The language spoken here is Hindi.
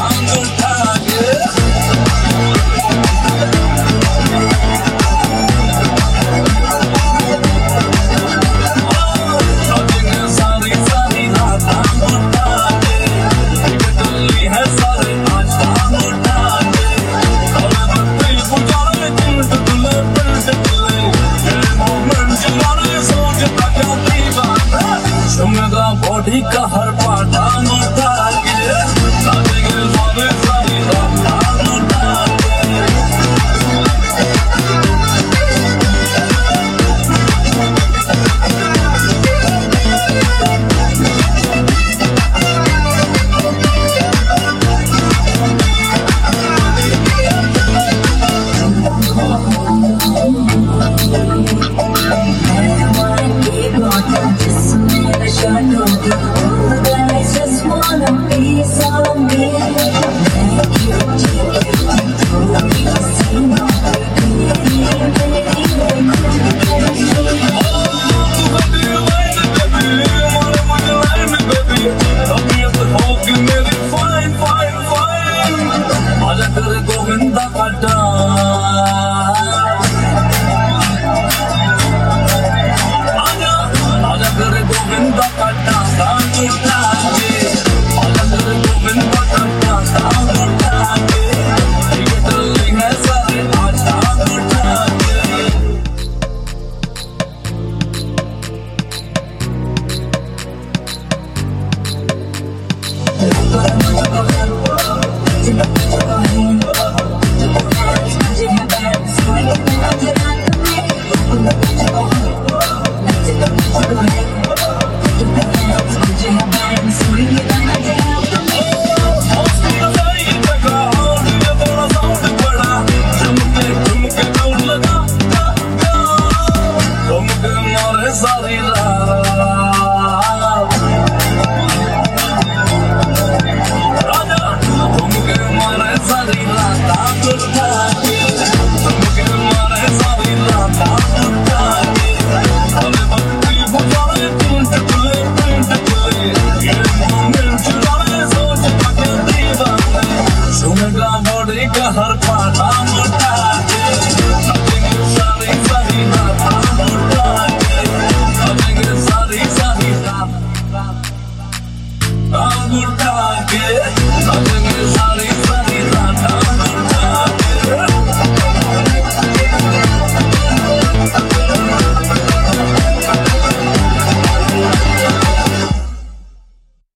बॉडी का हर पार्ट उठा के सारे सारी रात उठा गोविंदा का आजा कर गोविंदा का डांस उठा के आजा कर गोविंदा का डांस उठा के ये डार्लिंग है सारे आज डांस उठा सारी राजा तुमके मारे सारी रात उठा के तुमके मारे सारी रात उठा के हमें बत्ती बुझाए टूट ये मोमेंट चुराए सोच के दीवाने सुनेगा बॉडी का हर पार्ट